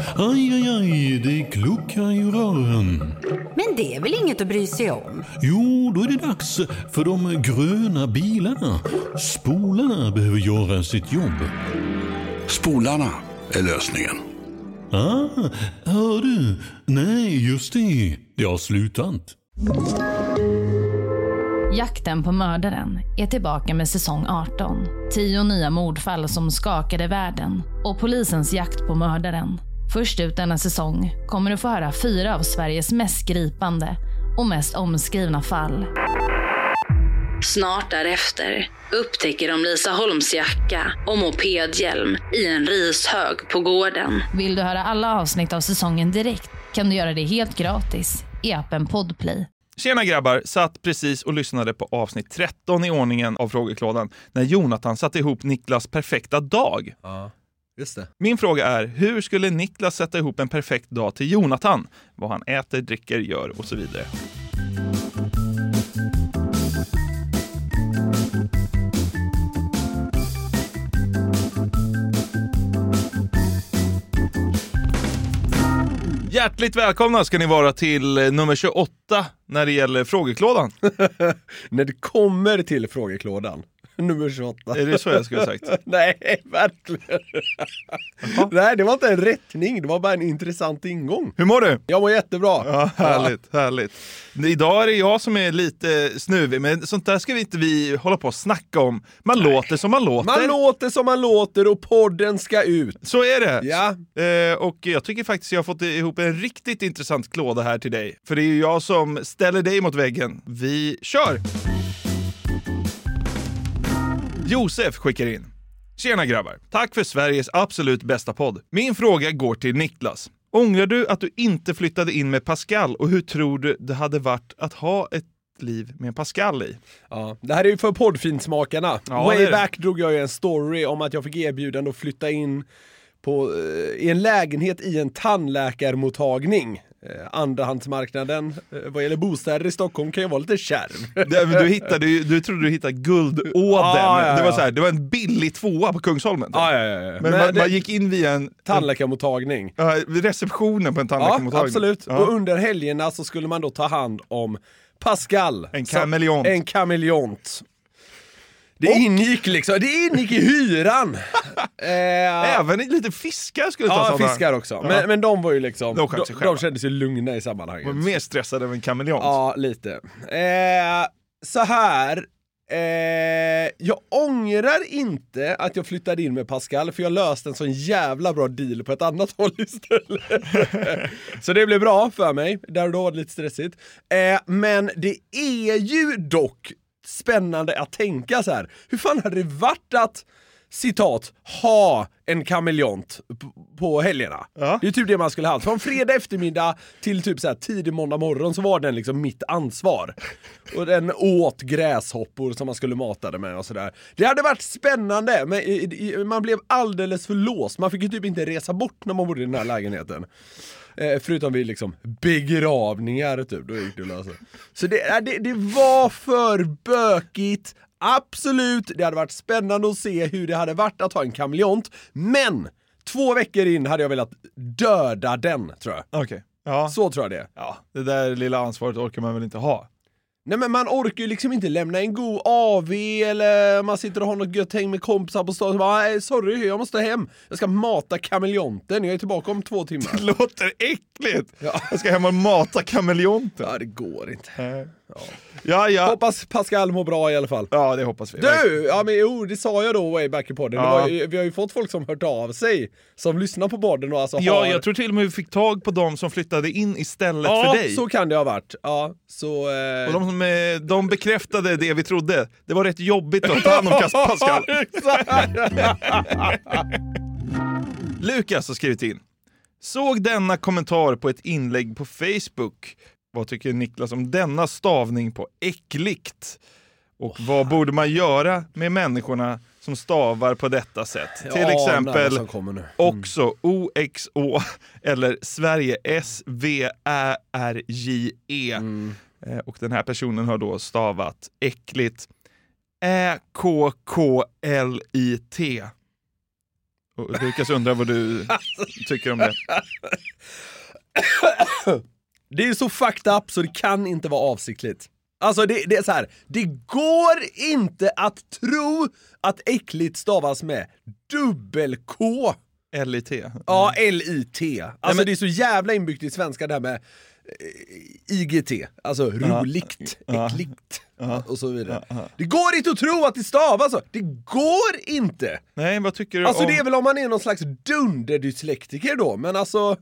Aj, aj, aj, det kluckar i rören. Men det är väl inget att bry sig om? Jo, då är det dags för de gröna bilarna. Spolarna behöver göra sitt jobb. Spolarna är lösningen. Hör du? Nej, just det. Det har slutat. Jakten på mördaren är tillbaka med säsong 18. 10 nya mordfall som skakade världen och polisens jakt på mördaren. Först ut denna säsong kommer du få höra 4 av Sveriges mest gripande och mest omskrivna fall. Snart därefter upptäcker de Lisa Holms jacka och mopedhjälm i en rishög på gården. Vill du höra alla avsnitt av säsongen direkt kan du göra det helt gratis i appen Podplay. Tjena grabbar, satt precis och lyssnade på avsnitt 13 i ordningen av Frågeklådan när Jonathan satte ihop Niklas perfekta dag. Ja, just det. Min fråga är, hur skulle Niklas sätta ihop en perfekt dag till Jonathan? Vad han äter, dricker, gör och så vidare. Hjärtligt välkomna ska ni vara till nummer 28 när det gäller Frågeklådan. När det kommer till Frågeklådan. Nummer 28. Är det så jag skulle ha sagt? Nej, verkligen. Nej, det var inte en rättning. Det var bara en intressant ingång. Hur mår du? Jag mår jättebra. Ja, härligt, härligt. Idag är det jag som är lite snuvig, men sånt där ska vi inte hålla på och snacka om. Man låter som man låter. Man låter som man låter och podden ska ut. Så är det. Ja. Och jag tycker faktiskt jag har fått ihop en riktigt intressant klåda här till dig. För det är ju jag som ställer dig mot väggen. Vi kör! Josef skickar in. Tjena grabbar, tack för Sveriges absolut bästa podd. Min fråga går till Niklas. Ångrar du att du inte flyttade in med Pascal och hur tror du det hade varit att ha ett liv med Pascal i? Ja, det här är ju för poddfinsmakarna. Ja, Way back drog jag ju en story om att jag fick erbjudande att flytta in i en lägenhet i en tandläkarmottagning. Andrahandsmarknaden vad gäller bostäder i Stockholm kan ju vara lite kärv. Du trodde du hittade guldåden. Det var så här, det var en billig tvåa på Kungsholmen. Ja. Men man gick in via en tandläkarmottagning. Receptionen på en tandläkarmottagning. Ja, absolut. Ja. Och under helgerna så skulle man då ta hand om Pascal. En kameleont. En kameleont. Det ingick i hyran. Även lite fiskar skulle ta sådana. Ja, fiskar också. Men de var ju liksom, de kändes ju lugna i sammanhanget. De var mer stressade än en kameleont. Ja, lite. Så här. Jag ångrar inte att jag flyttade in med Pascal, för jag löste en sån jävla bra deal på ett annat håll istället. Så det blev bra för mig. Där och då var det lite stressigt. Men det är ju dock spännande att tänka så här. Hur fan hade det varit att, citat, ha en kameleont på helgerna? Ja. Det är typ det man skulle ha haft. Från fredag eftermiddag till typ så här tidig måndag morgon så var den liksom mitt ansvar. Och den åt gräshoppor som man skulle mata det med och sådär. Det hade varit spännande, men man blev alldeles för låst. Man fick ju typ inte resa bort när man bodde i den här lägenheten. Förutom vid liksom begravningar typ, då gick det att lösa. Så det var för bökigt. Absolut, det hade varit spännande att se hur det hade varit att ha en kameleont. Men 2 veckor in hade jag velat döda den, tror jag. Okej. Ja. Så tror jag det. Ja, det där lilla ansvaret orkar man väl inte ha. Nej, men man orkar ju liksom inte lämna en god AV eller man sitter och har något gött häng med kompisar på stan och bara, sorry, jag måste hem. Jag ska mata kameleonten, jag är tillbaka om 2 timmar. Det låter äckligt. Ja. Jag ska hem och mata kameleonten. Ja, det går inte. Ja. Hoppas Pascal mår bra i alla fall. Ja, det hoppas vi. Det sa jag då way back i podden. Ja. Vi har ju fått folk som hört av sig, som lyssnar på podden och alltså Ja, jag tror till och med vi fick tag på dem som flyttade in istället för dig. Ja, så kan det ha varit. Ja, så... Och de bekräftade det vi trodde. Det var rätt jobbigt att ta hand om Pascal. Lukas har skrivit in. Såg denna kommentar på ett inlägg på Facebook. Vad tycker Niklas om denna stavning på äckligt? Och vad borde man göra med människorna som stavar på detta sätt? Till exempel också OXO eller Sverige SVÄRJE. Och den här personen har då stavat äckligt ÄKKLIT. Och Lukas undrar vad du tycker om det. Det är så fucked up så det kan inte vara avsiktligt. Alltså det är så här. Det går inte att tro att äckligt stavas med dubbel-K. L-I-T. Ja, L-I-T. Alltså det är så jävla inbyggt i svenska det här med IGT. Alltså roligt, äckligt och så vidare. Det går inte att tro att det stavas så. Det går inte. Nej, vad tycker du alltså om... det är väl om man är någon slags dunderdyslektiker då. Men alltså...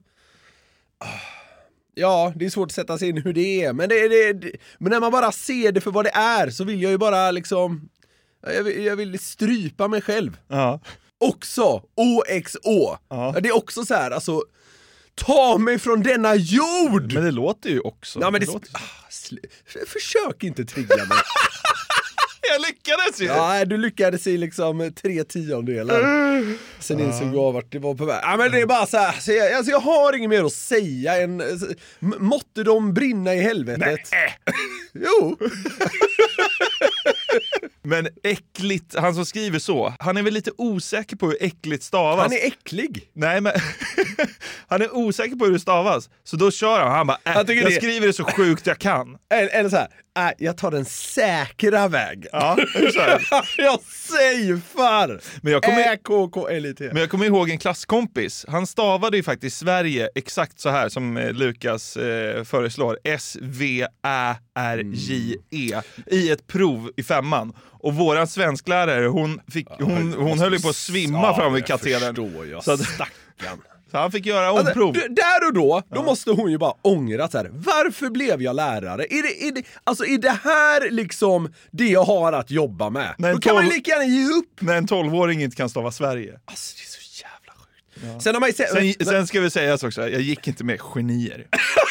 Ja, det är svårt att sätta sig in hur det är. Men när man bara ser det för vad det är så vill jag ju bara liksom... Jag vill strypa mig själv. Ja. Också, OXO. Ja. Det är också så här, alltså... Ta mig från denna jord! Men det låter ju också. Ja, men försök inte trigga mig. Jag lyckades ju! Ja, du lyckades i liksom 3/10. Sen insåg jag vart det var på väg. Ja, men det är bara så här, alltså jag har inget mer att säga än måtte de brinna i helvetet. Jo. Men äckligt, han som skriver så, han är väl lite osäker på hur äckligt stavas. Han är äcklig. Nej, men han är osäker på hur det stavas. Så då kör han bara, jag skriver det så sjukt jag kan. Eller så här, jag tar den säkra väg. Ja, jag safear. Men jag kommer KKLIT. Men jag kommer ihåg en klasskompis. Han stavade ju faktiskt Sverige exakt så här som Lukas föreslår. SVÄRJE i ett prov i 5:an. Och våran svensklärare, hon höll ju på att svimma fram vid katedern. Så han fick göra omprov. Alltså, där och då måste hon ju bara ångra så här. Varför blev jag lärare? Är det här liksom det jag har att jobba med? Då kan man lika gärna ge upp. När en 12-åring inte kan stava Sverige. Alltså det är så jävla sjukt. Ja. Sen ska vi säga också, jag gick inte med genier.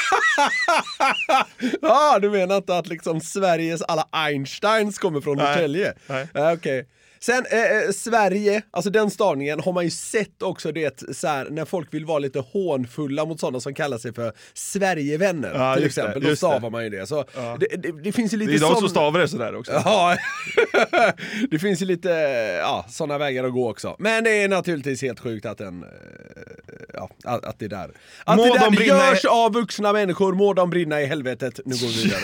Ja, du menar inte att liksom Sveriges alla Einsteins kommer från Norrtälje? Nej. Okej. Sen Sverige, alltså den stavningen har man ju sett också det så här, när folk vill vara lite hånfulla mot sådana som kallar sig för Sverigevänner till exempel. Då stavar man ju det. Så det finns ju lite det är de som stavar det sådär också. Ja, det finns ju lite sådana vägar att gå också. Men det är naturligtvis helt sjukt att att det där. Att må det där görs av vuxna människor, må de brinna i helvetet. Nu går vi vidare.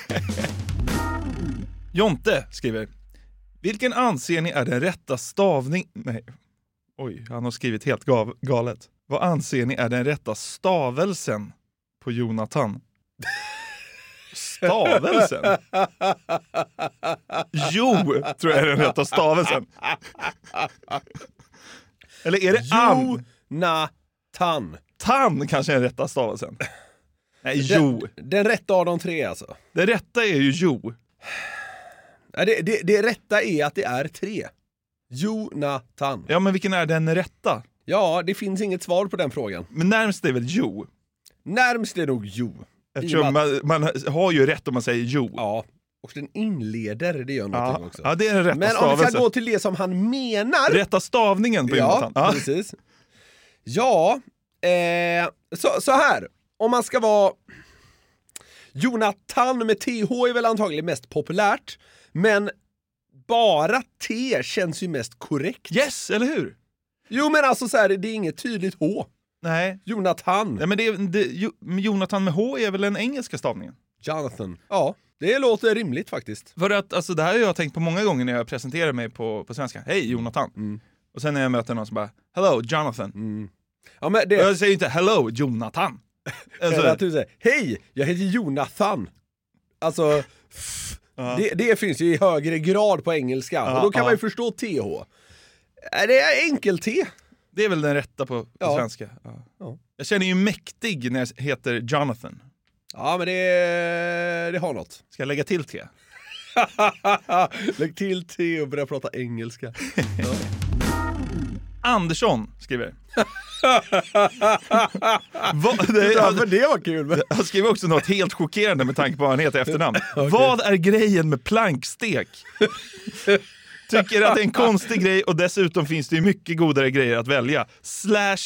Jonte skriver: vilken anser ni är den rätta stavning... Nej. Oj, han har skrivit helt galet. Vad anser ni är den rätta stavelsen på Jonathan? Stavelsen? Jo, tror jag är den rätta stavelsen. Eller är det Jonathan? Tan kanske är den rätta stavelsen. Nej, jo. Den rätta av de tre alltså. Det rätta är ju jo. Det rätta är att det är 3. Jonathan. Ja, men vilken är den rätta? Ja, det finns inget svar på den frågan. Men närmst är väl jo? Närmst är nog jo. Eftersom man har ju rätt om man säger jo. Ja, och den inleder, det gör någonting också. Ja, det är den rätta stavelsen. Men om vi ska gå till det som han menar... Rätta stavningen på Jonathan. Ja, precis. Ja, så här. Om man ska vara... Jonathan med TH är väl antagligen mest populärt. Men bara T känns ju mest korrekt. Yes, eller hur? Jo, men alltså så här, det är inget tydligt H. Nej. Jonathan. Ja, men Jonathan med H är väl den engelska stavningen? Jonathan. Ja, det låter rimligt faktiskt. För att alltså, det här har jag tänkt på många gånger när jag presenterar mig på svenska. Hej Jonathan. Och sen när jag möter någon som bara, hello Jonathan. Ja, men jag säger inte hello Jonathan. Alltså, att du säger, hej, jag heter Jonathan. Alltså, det finns ju i högre grad på engelska. Och då kan man ju förstå TH. Det är enkel-T. Det är väl den rätta på svenska. Ja. Jag känner ju mäktig när jag heter Jonathan. Ja, men det har något. Ska jag lägga till T? Lägg till T och börja prata engelska. Andersson skriver. Det var kul. Han skriver också något helt chockerande med tanke på vad han heter i efternamn. Okay. Vad är grejen med plankstek? Tycker att det är en konstig grej och dessutom finns det ju mycket godare grejer att välja.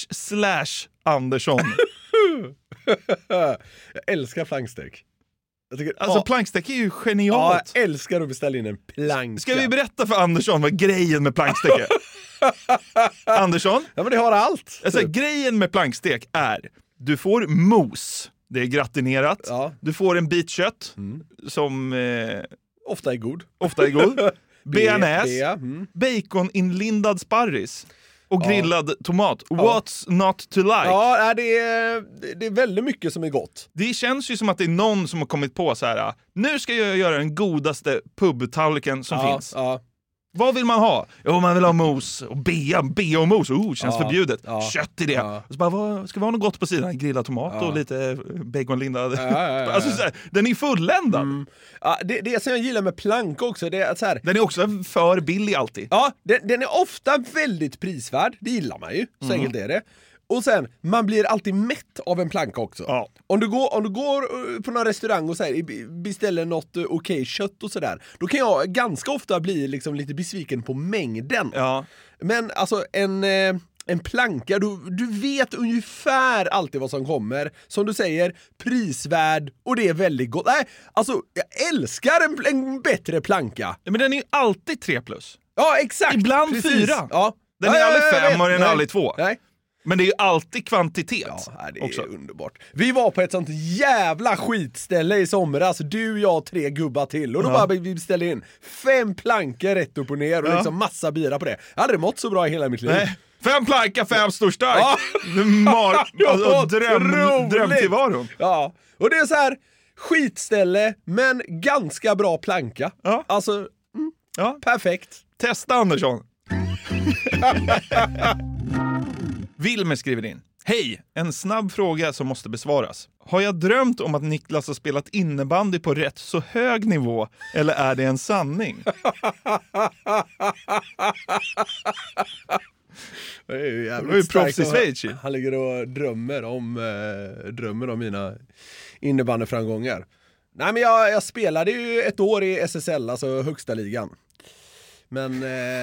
// Andersson. Jag älskar plankstek. Alltså plankstek är ju genialt. Jag älskar att beställa in en planka. Ska vi berätta för Andersson vad grejen med plankstek är? Andersson? Ja, men det har allt. Alltså, grejen med plankstek är, du får mos, det är gratinerat. Ja. Du får en bit kött som ofta är god. Bearnaise, baconinlindad sparris och grillad tomat. What's not to like? Ja, det är väldigt mycket som är gott. Det känns ju som att det är någon som har kommit på så här: nu ska jag göra den godaste pubtallriken som finns. Ja. Vad vill man ha? Jo, man vill ha mos och bea och mos. Känns förbjudet. Ja. Kött i det. Och så bara, ska vi ha något gott på sidan? Grillad tomat och lite baconlindad. Alltså, så här, den är fulländad. Ja, det som jag gillar med plank också, det är att så här, den är också för billig alltid. Ja, den är ofta väldigt prisvärd. Det gillar man ju. Så enkelt är det. Och sen, man blir alltid mätt av en planka också. Ja. Om du går på någon restaurang och beställer något okej kött och sådär, då kan jag ganska ofta bli liksom lite besviken på mängden. Ja. Men alltså en planka, du vet ungefär alltid vad som kommer. Som du säger, prisvärd och det är väldigt gott. Nej, alltså jag älskar en bättre planka. Men den är ju alltid 3+. Ja, exakt. Ibland 4. Ja. Den är aldrig 5 och den är aldrig 2. Nej. Men det är ju alltid kvantitet. Ja, det är också underbart. Vi var på ett sånt jävla skitställe i somras. Du, jag, 3 gubbar till. Och då bara vi beställde in 5 plankor rätt upp och ner. Och liksom massa bira på det. Jag hade aldrig mått så bra i hela mitt liv. Nej. 5 planka, 5 stor stark. Drömtillvaron. Ja, och det är så här skitställe, men ganska bra planka. Ja. Alltså, perfekt. Testa, Andersson. Wilmer skriver in: hej, en snabb fråga som måste besvaras. Har jag drömt om att Niklas har spelat innebandy på rätt så hög nivå, eller är det en sanning? Det är ju jävligt proffs i Schweiz. Han ligger och drömmer om mina innebandyframgångar. Nej, men jag spelade ju ett år i SSL, alltså högsta ligan. Men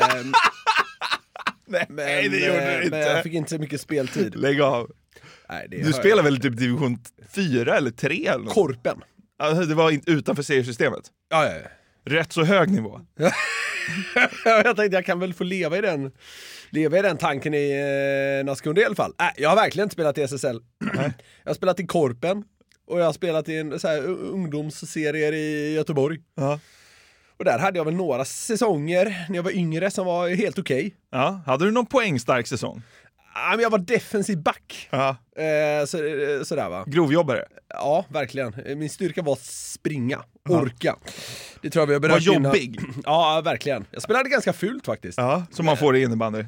Nej, det gjorde du inte. Men jag fick inte så mycket speltid. Lägg av. Nej, du spelar väl typ division 4 eller 3 eller något? Korpen. Alltså, det var utanför seriesystemet. Ja. Rätt så hög nivå. Jag tänkte jag kan väl få leva i den tanken i några sekunder i alla fall. Jag har verkligen inte spelat i SSL. Jag har spelat i Korpen och jag har spelat i en så här ungdomsserier i Göteborg. Ja. Och där hade jag väl några säsonger när jag var yngre som var helt okej. Ja, hade du någon poängstark säsong? Ja, men jag var defensiv back. Ja. Sådär va. Grovjobbare? Ja, verkligen. Min styrka var springa, orka. Det tror jag vi har berört. Var jobbig? Ja, verkligen. Jag spelade ganska fult faktiskt. Ja, som man får i innebandy.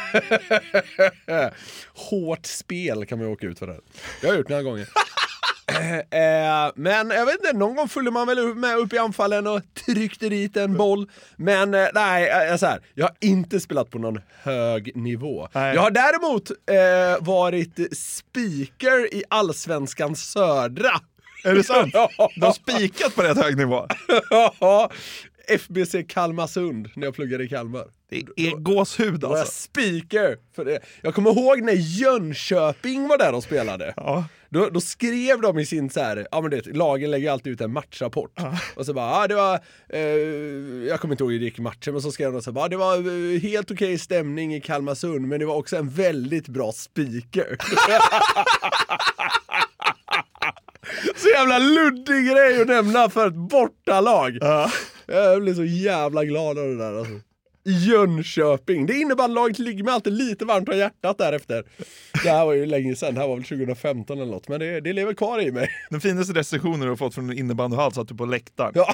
Hårt spel kan man åka ut för det. Jag har gjort några gånger. Men jag vet inte, någon gång följde man väl med upp i anfallen och tryckte dit en boll. Men nej, jag har inte spelat på någon hög nivå. Nej. Jag har däremot varit speaker i Allsvenskan Södra. Är det sant? Du har spikat på rätt hög nivå. Ja, FBC Kalmarsund när jag pluggade i Kalmar. Det är gåshud alltså. Jag speaker för det. Jag kommer ihåg när Jönköping var där och spelade. Ja. Då skrev de i sin så här, ja men det, lagen lägger alltid ut en matchrapport. Ja. Och så bara, det var jag kommer inte ihåg hur det gick i matchen, men så skrev de så bara, det var helt okej stämning i Kalmarsund, men det var också en väldigt bra speaker. Så jävla luddig grej att nämna för ett bortalag. Ja. Jag blev så jävla glad av det där alltså. Jönköping. Det innebär att laget ligger mig alltid lite varmt om hjärtat därefter. Det här var ju länge sedan. Det här var väl 2015 eller något. Men det lever kvar i mig. Den finaste recensionen du har fått från innebandyhall satt du på läktaren. Ja.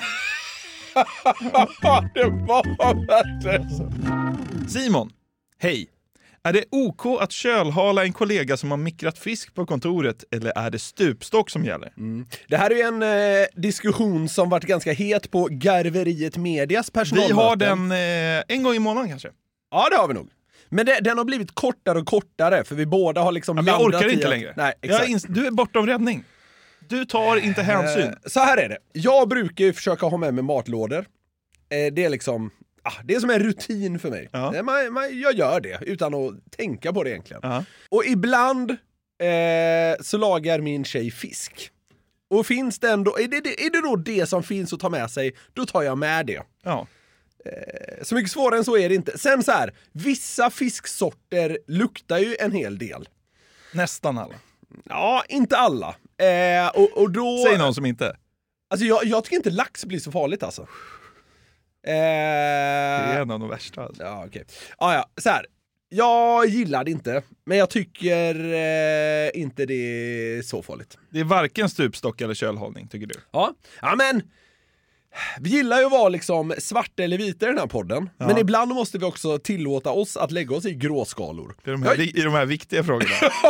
Det var verkligen så. Simon, hej. Är det OK att kölhala en kollega som har mikrat fisk på kontoret, eller är det stupstock som gäller? Det här är ju en diskussion som varit ganska het på Garveriet Medias personalmöten. Vi har den en gång i månaden kanske. Ja, det har vi nog. Men den har blivit kortare och kortare, för vi båda har liksom landat i... Jag orkar inte längre. Nej, exakt. Du är bortom räddning. Du tar inte hänsyn. Så här är det. Jag brukar ju försöka ha med mig matlådor. Det är liksom... det är som en rutin för mig. Ja. Jag gör det utan att tänka på det egentligen. Ja. Och ibland så lagar min tjej fisk. Och finns det ändå, är det då det som finns att ta med sig, då tar jag med det. Ja. Så mycket svårare än så är det inte. Sen så här, vissa fisksorter luktar ju en hel del. Nästan alla. Ja, inte alla. Och då... Säg någon som inte. Alltså jag tycker inte lax blir så farligt alltså. Det är en av de värsta. Ja, okej. Ja, så här. Jag gillar det inte, men jag tycker inte det är så farligt. Det är varken stupstock eller kölhållning, tycker du? Ja, men vi gillar ju att vara liksom svarta eller vita i den här podden. Ja. Men ibland måste vi också tillåta oss att lägga oss i gråskalor. I de här viktiga frågorna.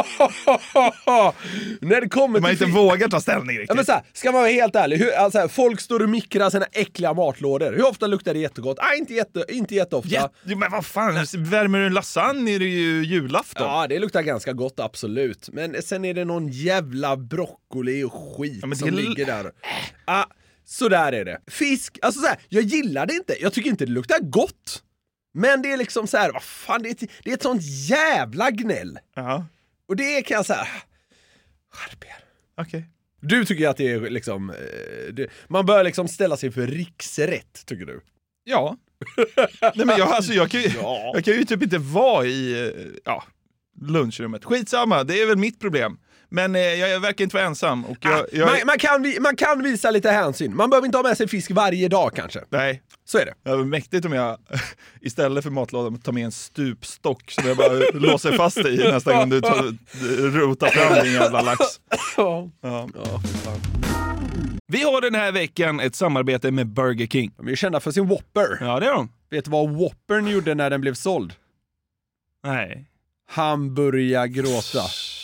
När det kommer man inte vågar ta ställning riktigt. Ja, men så här, ska man vara helt ärlig, alltså, folk står och mikrar sina äckliga matlådor. Hur ofta luktar det jättegott? Inte jätteofta. Men vad fan, värmer du en lasagne är det ju julafton. Ja, det luktar ganska gott, absolut. Men sen är det någon jävla broccoli och skit som ligger där. Så där är det. Fisk, alltså så här, jag gillar det inte. Jag tycker inte det luktar gott. Men det är liksom så här, vad fan, det är ett sånt jävla gnäll. Ja. Och det kan jag säga, skärp er. Okej. Du tycker att det är liksom, man bör liksom ställa sig för riksrätt, tycker du? Ja. Nej, men jag kan ju typ inte vara i lunchrummet. Skitsamma, det är väl mitt problem. Men jag verkar inte vara ensam. Och man kan visa lite hänsyn. Man behöver inte ha med sig fisk varje dag kanske. Nej. Så är det. Det var mäktigt om jag istället för matlådan tar med en stupstock som jag bara låser fast i nästa gång du rotar fram din jävla lax. Ja. Vi har den här veckan ett samarbete med Burger King. De är ju kända för sin Whopper. Ja, det är de. Vet du vad Whoppern gjorde när den blev såld? Nej. Han börjar gråta.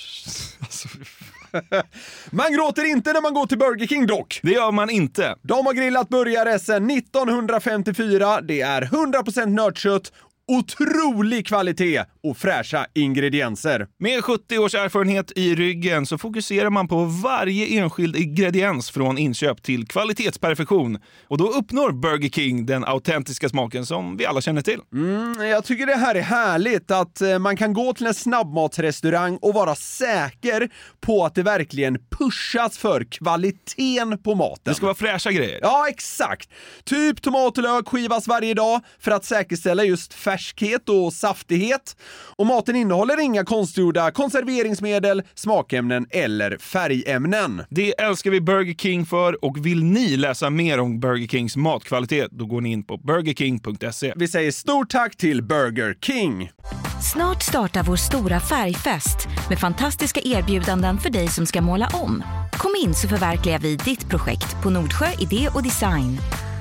Man gråter inte när man går till Burger King dock. Det gör man inte. De har grillat burgare sedan 1954. Det är 100% nötkött, otrolig kvalitet och fräscha ingredienser. Med 70 års erfarenhet i ryggen så fokuserar man på varje enskild ingrediens från inköp till kvalitetsperfektion. Och då uppnår Burger King den autentiska smaken som vi alla känner till. Jag tycker det här är härligt att man kan gå till en snabbmatsrestaurang och vara säker på att det verkligen pushas för kvaliteten på maten. Det ska vara fräscha grejer. Ja, exakt. Typ tomat och lök skivas varje dag för att säkerställa just färskhet och saftighet. Och maten innehåller inga konstgjorda konserveringsmedel, smakämnen eller färgämnen. Det älskar vi Burger King för, och vill ni läsa mer om Burger Kings matkvalitet, då går ni in på burgerking.se. Vi säger stort tack till Burger King. Snart startar vår stora färgfest med fantastiska erbjudanden för dig som ska måla om. Kom in så förverkligar vi ditt projekt på Nordsjö Idé och Design.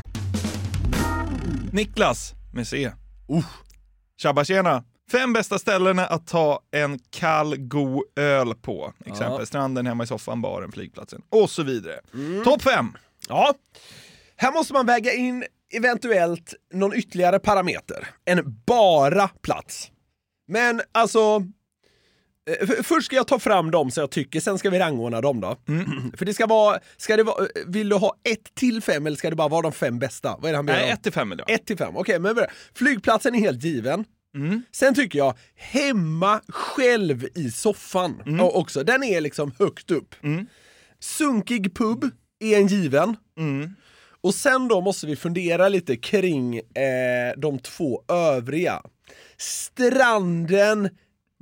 Niklas med C. Tjabba tjena. 5 bästa ställena att ta en kall, god öl på. Exempel stranden, hemma i soffan, baren, flygplatsen och så vidare. Topp 5. Ja. Här måste man väga in eventuellt någon ytterligare parameter än bara plats. Men alltså, först ska jag ta fram dem så jag tycker, sen ska vi rangordna dem då. För det ska vara, vill du ha 1-5 eller ska det bara vara de 5 bästa? Vad är det han menar? Nej, 1-5 eller 1-5, okej, men flygplatsen är helt given. Sen tycker jag hemma själv i soffan också, den är liksom högt upp. Sunkig pub är en given. Och sen då måste vi fundera lite kring de 2 övriga. Stranden,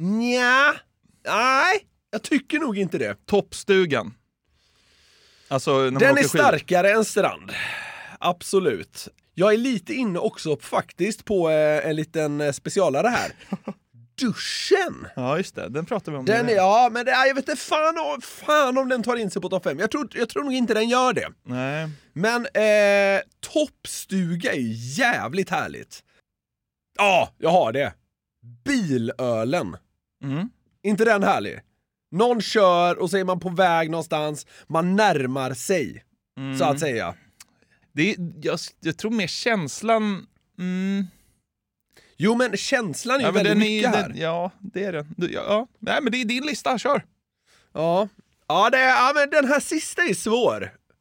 nej, jag tycker nog inte det. Toppstugan. Alltså, när den är starkare än strand. Absolut. Jag är lite inne också faktiskt på en liten specialare här. Duschen. Ja, just det. Den pratar vi om. Ja, men jag vet inte fan om den tar in sig på topp 5. Jag tror nog inte den gör det. Nej. Men toppstuga är ju jävligt härligt. Ja, jag har det. Bilölen. Inte den härlig? Någon kör och så är man på väg någonstans. Man närmar sig, så att säga. Jag tror mer känslan... Jo, men känslan är ju väldigt mycket här. Ja, det är den. Ja. Nej, men det är din lista, kör. Ja, men den här sista är svår.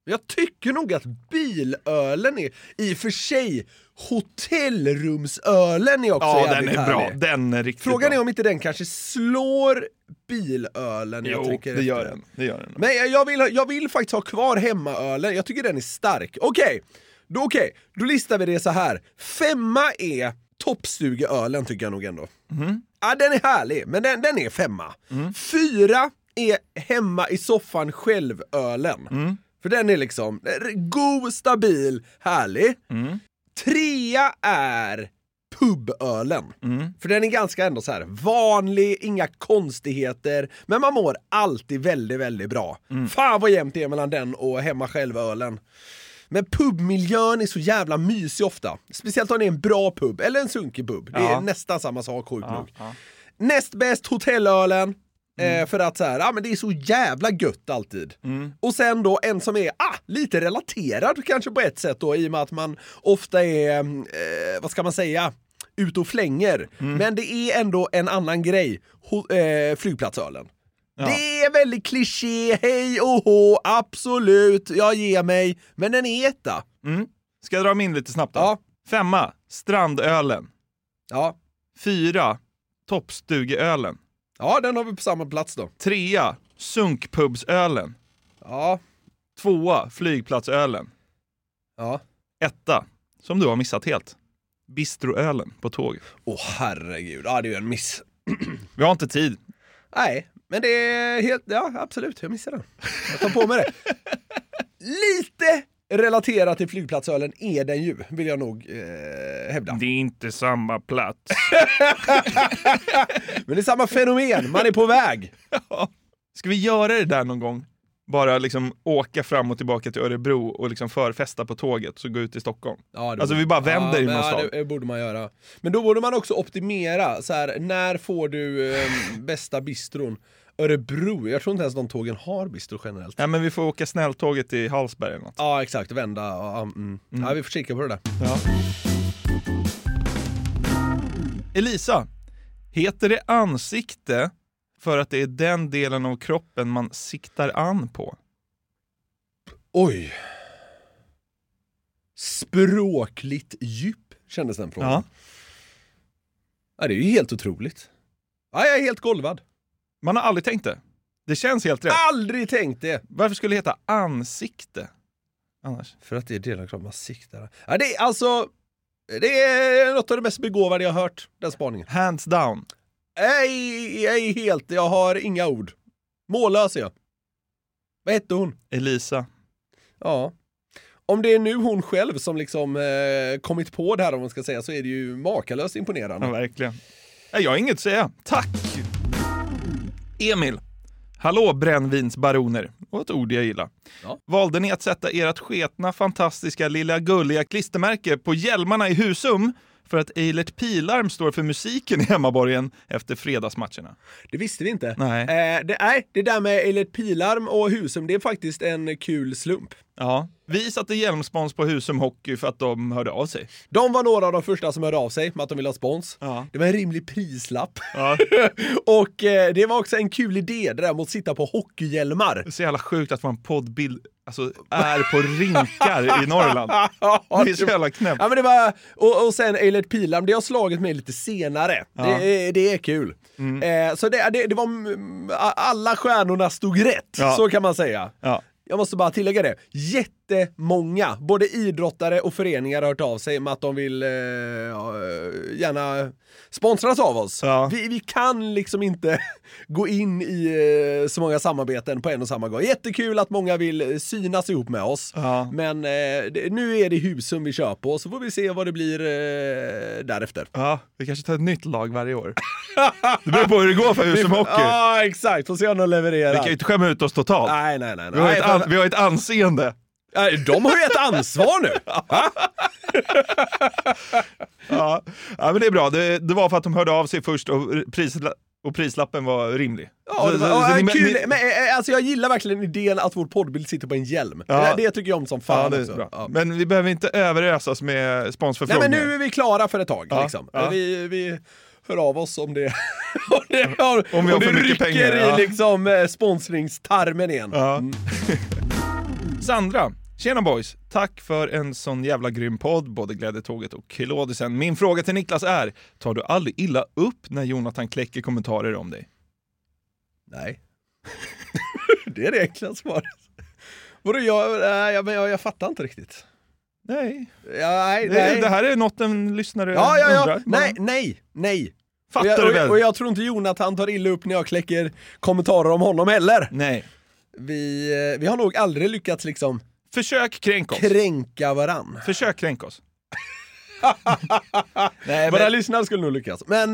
Jag tycker nog att bilölen är, i och för sig, hotellrumsölen är också jävligt den är härlig. bra. Den är riktigt Frågan bra. är om inte den kanske slår bilölen. Jo, det gör den. Men jag vill faktiskt ha kvar hemmaölen. Jag tycker den är stark. Okej, då listar vi det så här. 5 är toppstugeölen tycker jag nog ändå. Ja, den är härlig, men den är 5. 4 är hemma i soffan själv-ölen. För den är liksom god, stabil, härlig. 3 är pubölen. För den är ganska ändå så här vanlig, inga konstigheter, men man mår alltid väldigt, väldigt bra. Fan vad jämnt det är mellan den och hemma själv-ölen. Men pubmiljön är så jävla mysig ofta. Speciellt om det är en bra pub eller en sunkig pub. Det är nästan samma sak, sjukt nog. Näst bäst hotellölen. För att så här, men det är så jävla gött alltid. Och sen då en som är lite relaterad kanske på ett sätt då, i och med att man ofta är, vad ska man säga, ute och flänger. Men det är ändå en annan grej. Flygplatsölen. Ja. Det är väldigt kliché, hej och hå, absolut, jag ger mig. Men den är etta. Ska jag dra min lite snabbt då? Ja. 5, strandölen. Ja. 4, toppstugeölen. Ja, den har vi på samma plats då. 3, sunkpubsölen. Ja. 2, flygplatsölen. Ja. 1, som du har missat helt, bistroölen på tåg. Herregud, det är ju en miss. Vi har inte tid. Nej, men det är helt, absolut, jag missar den. Jag tar på mig det. Lite relaterat till flygplatsölen är den ju, vill jag nog hävda. Det är inte samma plats. Men det är samma fenomen, man är på väg. Ska vi göra det där någon gång? Bara liksom åka fram och tillbaka till Örebro och liksom förfesta på tåget så gå ut i Stockholm. Alltså vi bara vänder i någon stad. Det borde man göra. Men då borde man också optimera så här, när får du bästa bistron? Örebro, jag tror inte ens de tågen har bistro generellt. Ja, men vi får åka snälltåget till Hallsberg eller något. Ja, exakt, vända. Ja, vi får kika på det där. Ja. Elisa, heter det ansikte för att det är den delen av kroppen man siktar an på? Oj. Språkligt djup kändes den frågan. Ja, det är ju helt otroligt. Ja, jag är helt golvad. Man har aldrig tänkt det. Det känns helt rätt. Aldrig tänkt det. Varför skulle det heta ansikte annars? För att det är delen av kroppen man siktar. Ja, det är alltså, det är något av det mest begåvade jag har hört, den spaningen. Hands down. Jag har inga ord. Mållös är jag. Vad hette hon? Elisa. Ja. Om det är nu hon själv som liksom kommit på det här, om man ska säga, så är det ju makalöst imponerande. Ja, verkligen. Jag har inget att säga. Tack! Emil. Hallå brännvinsbaroner. Och ett ord jag gillar. Ja. Valde ni att sätta ert sketna, fantastiska, lilla gulliga klistermärke på hjälmarna i Husum för att Eilert Pilarm står för musiken i hemmaborgen efter fredagsmatcherna? Det visste vi inte. Nej. Det där med Eilert Pilarm och Husum, det är faktiskt en kul slump. Ja, vi satte hjälmspons på Husum Hockey för att de hörde av sig. De var några av de första som hörde av sig med att de ville ha spons. Ja. Det var en rimlig prislapp. Ja. Och det var också en kul idé, det där mot att sitta på hockeyhjälmar. Det är så jävla sjukt att vara en poddbild är på rinkar i Norrland. Det är så jävla knäppt. Ja, men det var, och sen Eilert Pilarm, det har slagit mig lite senare. Ja. Det är kul. Så det var, alla stjärnorna stod rätt, så kan man säga. Ja. Jag måste bara tillägga det. Jättemånga, både idrottare och föreningar har hört av sig med att de vill gärna sponsras av oss. Ja. Vi kan liksom inte gå in i så många samarbeten på en och samma gång. Jättekul att många vill synas ihop med oss. Ja. Men nu är det Husum vi kör på, så får vi se vad det blir därefter. Ja, vi kanske tar ett nytt lag varje år. Det beror på hur det går för Husum Hockey. Ja, exakt. Får se om de levererar. Vi kan ju inte skämma ut oss totalt. Nej. Vi har ett anseende. De har ju ett ansvar nu. Ja, men det är bra. Det var för att de hörde av sig först och prislappen var rimlig. Ja, kul. Men alltså jag gillar verkligen idén att vår poddbild sitter på en hjälm. Ja. Det tycker jag om som fan. Ja, det är också. Bra. Ja. Men vi behöver inte överösas med sponsförfrågningar. Nej, men nu är vi klara för ett tag. Ja. Liksom. Ja. Vi hör av oss om det om vi har för mycket pengar i liksom sponsringstarmen igen. Ja. Sandra, tjena boys. Tack för en sån jävla grym podd, både Glädjetåget och Kilodisen. Min fråga till Niklas är, tar du aldrig illa upp när Jonathan kläcker kommentarer om dig? Nej. Det är det enkla svaret. Jag fattar inte riktigt. Nej. Nej. Det här är något en lyssnare undrar. Nej. Fattar du väl? Och jag tror inte Jonathan tar illa upp när jag kläcker kommentarer om honom heller. Nej. Vi har nog aldrig lyckats liksom Försök kränka oss. kränka varann. Försök kränka oss. Nej, våra lyssnare skulle nog lyckas. Men,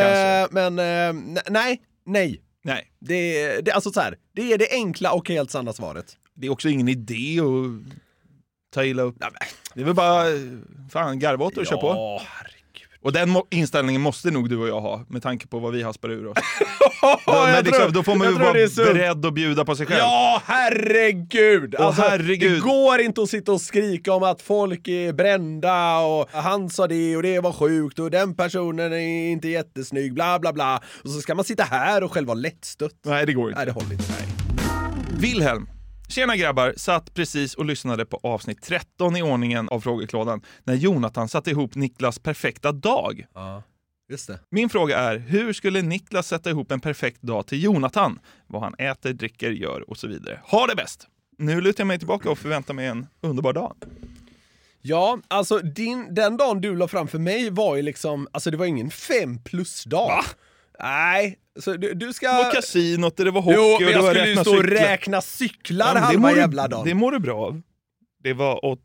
nej. Det alltså så här, det är det enkla och helt sanna svaret. Det är också ingen idé att ta illa upp. Det är väl bara garva åt och köra på. Herregud. Och den inställningen måste nog du och jag ha, med tanke på vad vi haspar ur oss. Då får man ju vara beredd att bjuda på sig själv. Ja, herregud! Herregud. Det går inte att sitta och skrika om att folk är brända och han sa det och det var sjukt och den personen är inte jättesnygg, bla bla bla. Och så ska man sitta här och själv vara lättstött. Nej, det går inte. Nej, det håller inte. Nej. Wilhelm. Tjena grabbar, satt precis och lyssnade på avsnitt 13 i ordningen av frågeklådan när Jonathan satte ihop Niklas perfekta dag. Ja, just det. Min fråga är, hur skulle Niklas sätta ihop en perfekt dag till Jonathan? Vad han äter, dricker, gör och så vidare. Ha det bäst! Nu lutar jag mig tillbaka och förväntar mig en underbar dag. Ja, alltså den dagen du la fram för mig var ju liksom, alltså det var ingen 5+-dag. Va? Nej, så du ska... Det var kasinot, det var hockey och det jag var skulle ju stå och räkna cyklar halva jävla dagen. Det mår du bra av. Det var 80.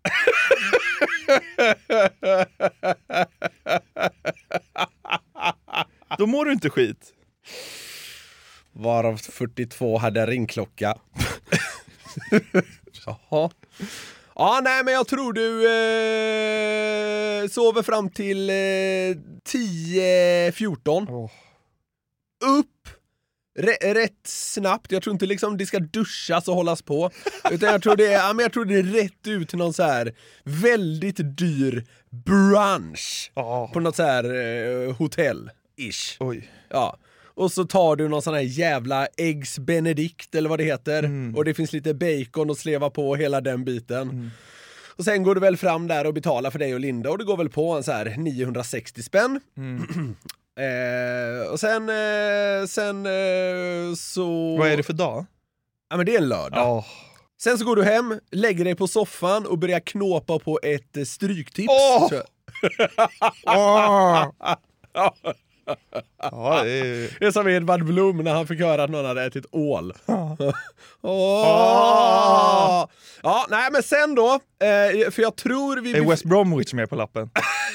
Då mår du inte skit. Varav 42 hade ringklocka. Jaha. Ja, nej, men jag tror du sover fram till 10-14. Upp rätt snabbt. Jag tror inte liksom det ska duschas och hållas på. Utan jag tror det är rätt ut till någon så här väldigt dyr brunch. På något så här hotell-ish. Oj. Ja. Och så tar du någon sån här jävla Eggs Benedict eller vad det heter. Och det finns lite bacon och sleva på hela den biten. Och sen går du väl fram där och betalar för dig och Linda. Och det går väl på en så här 960 spänn. Och sen så... Vad är det för dag? Ja, men det är en lördag. Sen så går du hem, lägger dig på soffan och börjar knåpa på ett stryktips. Ja, det är som Edvard Blom när han fick höra att någon hade ätit ål. Ja, nej, men sen då, för jag tror vi... Är West Bromwich med på lappen?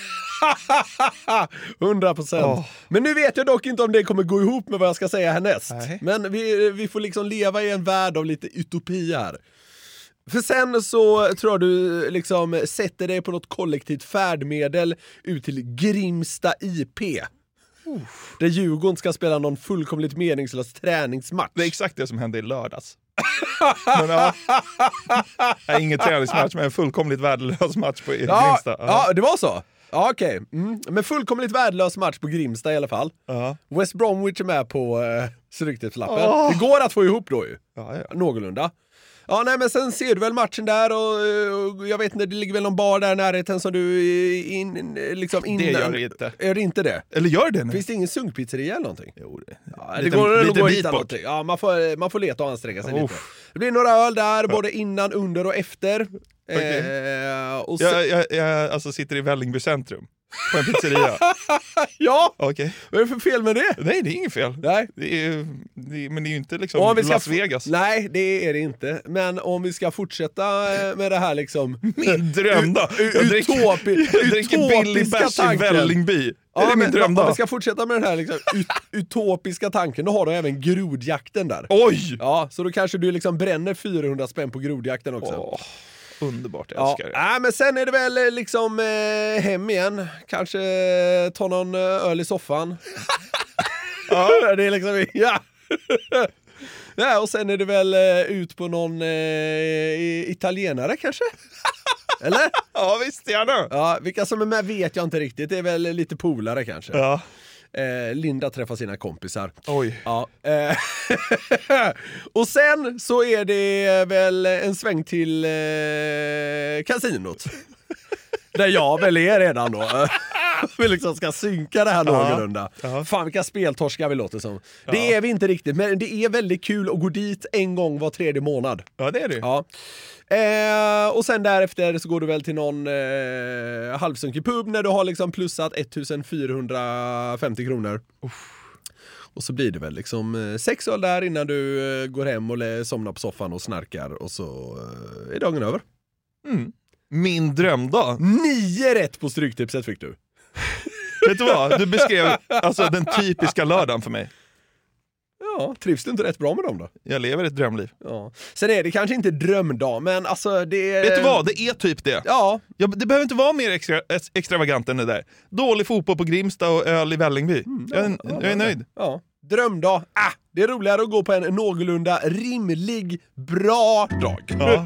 100%. Men nu vet jag dock inte om det kommer gå ihop med vad jag ska säga härnäst. Nej. Men vi får liksom leva i en värld av lite utopi här. För sen så tror jag du liksom sätter dig på något kollektivt färdmedel ut till Grimsta IP. Där Djurgården ska spela någon fullkomligt meningslös träningsmatch. Det är exakt det som hände i lördags. Men ja, ingen träningsmatch, men en fullkomligt värdelös match på Grimsta. Ja, det var så. Ja, okej. Men fullkomligt värdelös match på Grimsta i alla fall. West Bromwich är med på stryktipslappen. Det går att få ihop då ju. Någorlunda. Ja, nej, men sen ser du väl matchen där och jag vet inte, det ligger väl någon bar där i närheten som du liksom innan. Det gör det inte. Är det inte det? Eller gör det nu? Finns det ingen sunkpizzeria eller någonting? Jo, det går lite att bit hitta bort. någonting. Ja, man får leta och anstränga sig lite. Det blir några öl där, både innan, under och efter. Och jag alltså sitter i Vällingby centrum på en pizzeria. Ja! Okej. Vad är det för fel med det? Nej, det är inget fel. Nej. Men det är ju inte liksom Las Vegas. Nej, det är det inte. Men om vi ska fortsätta med det här liksom... Min drömdag. Jag dricker billig bärs i Vällingby. Ja, min drömdag. Om vi ska fortsätta med den här liksom, utopiska tanken, då har du även grodjakten där. Oj! Ja, så då kanske du liksom bränner 400 spänn på grodjakten också. Underbart, jag älskar det. Ja, men sen är det väl liksom hem igen. Kanske ta någon öl i soffan. Ja, det är liksom... Ja. Ja, och sen är det väl ut på någon italienare kanske? Eller? Ja, visst, gärna. Ja, vilka som är med vet jag inte riktigt. Det är väl lite polare kanske. Ja. Linda träffar sina kompisar. Oj. Ja. Och sen så är det väl en sväng till kasinot. Där jag väl är redan då. Vi liksom ska synka det här någorlunda. Fan vilka speltorskar vi låter som. Det är vi inte riktigt, men det är väldigt kul att gå dit en gång var 3:e månad. Ja, det är det. Ja. Och sen därefter så går du väl till någon halvsunkig pub när du har liksom plussat 1450 kronor. Och så blir det väl liksom 6 öl där innan du går hem och somnar på soffan och snarkar och så är dagen över. Min drömdag. 9 rätt på stryktipset fick du. Vet du vad? Du beskrev alltså den typiska lördagen för mig. Ja, trivs du inte rätt bra med dem då? Jag lever ett drömliv. Ja. Sen är det kanske inte drömdag, men alltså det är... Vet du vad? Det är typ det. Ja. Det behöver inte vara mer extravagant än det där. Dålig fotboll på Grimsta och öl i Vällingby. Jag är nöjd. Ja. Drömdag. Det är roligare att gå på en någorlunda rimlig, bra dag. Ja.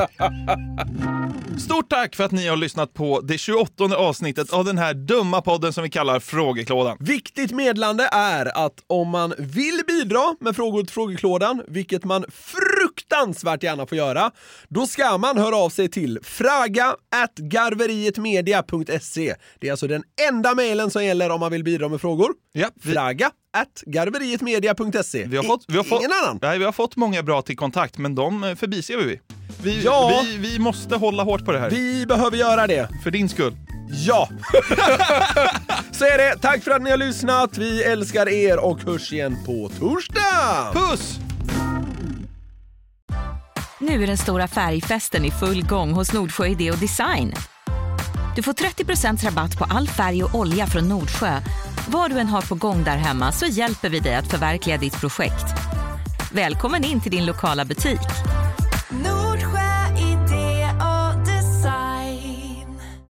Stort tack för att ni har lyssnat på det 28:e avsnittet av den här dumma podden som vi kallar Frågeklådan. Viktigt meddelande är att om man vill bidra med frågor till Frågeklådan, vilket man fruktansvärt gärna får göra, då ska man höra av sig till fraga@garverietmedia.se. Det är alltså den enda mejlen som gäller om man vill bidra med frågor. Ja, fraga@garverietmedia.se. Vi har fått ingen annan. Nej, vi har fått många bra till kontakt, men de förbiser vi. Vi måste hålla hårt på det här. Vi behöver göra det. För din skull. Ja. Så är det. Tack för att ni har lyssnat. Vi älskar er och hörs igen på torsdag. Puss! Nu är den stora färgfesten i full gång hos Nordsjö Idé och Design. Du får 30% rabatt på all färg och olja från Nordsjö. Vad du än har på gång där hemma så hjälper vi dig att förverkliga ditt projekt. Välkommen in till din lokala butik.